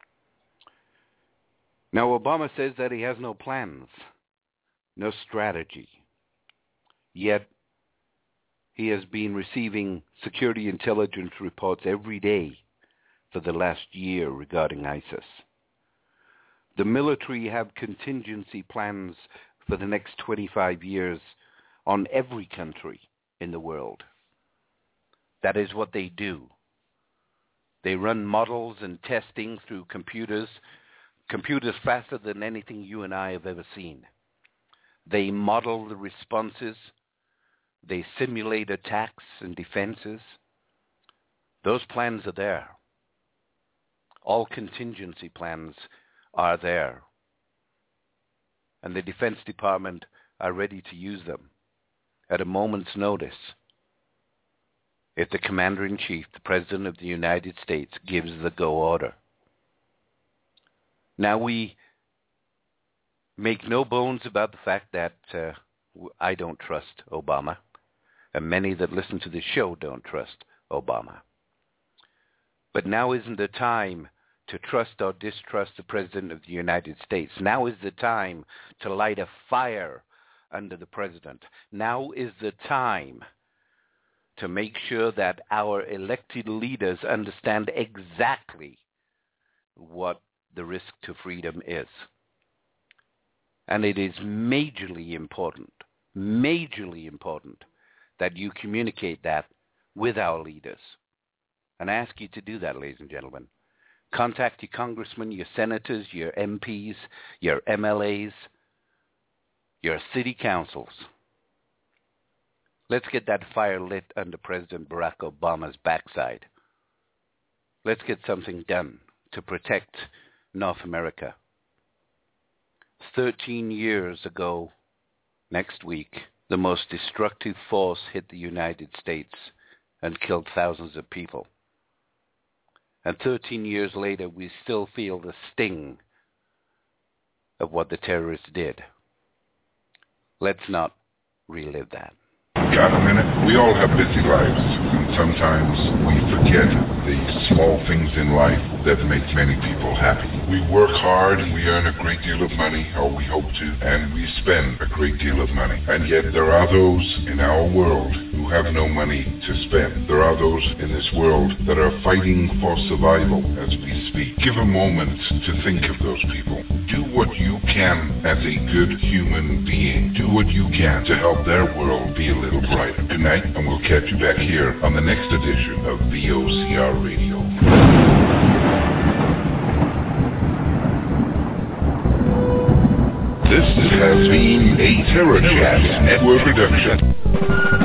B: Now, Obama says that he has no plans, no strategy, yet he has been receiving security intelligence reports every day for the last year regarding ISIS. The military have contingency plans for the next 25 years on every country in the world. That is what they do. They run models and testing through computers faster than anything you and I have ever seen. They model the responses. They simulate attacks and defenses. Those plans are there. All contingency plans are there. And the Defense Department are ready to use them at a moment's notice if the Commander-in-Chief, the President of the United States, gives the go order. Now, we make no bones about the fact that I don't trust Obama, and many that listen to this show don't trust Obama. But now isn't the time to trust or distrust the President of the United States. Now is the time to light a fire under the President. Now is the time to make sure that our elected leaders understand exactly what the risk to freedom is. And it is majorly important that you communicate that with our leaders. And I ask you to do that, ladies and gentlemen. Contact your congressmen, your senators, your MPs, your MLAs, your city councils. Let's get that fire lit under President Barack Obama's backside. Let's get something done to protect North America. 13 years ago, next week, the most destructive force hit the United States and killed thousands of people. And 13 years later, we still feel the sting of what the terrorists did. Let's not relive that.
A: Got a minute? We all have busy lives, and sometimes we forget the small things in life that make many people happy. We work hard, we earn a great deal of money, or we hope to, and we spend a great deal of money. And yet there are those in our world who have no money to spend. There are those in this world that are fighting for survival as we speak. Give a moment to think of those people. Do what you can as a good human being. Do what you can to help their world be a little brighter. Good night, and we'll catch you back here on the next edition of VOCR Radio. This has been a TerraChat Network production.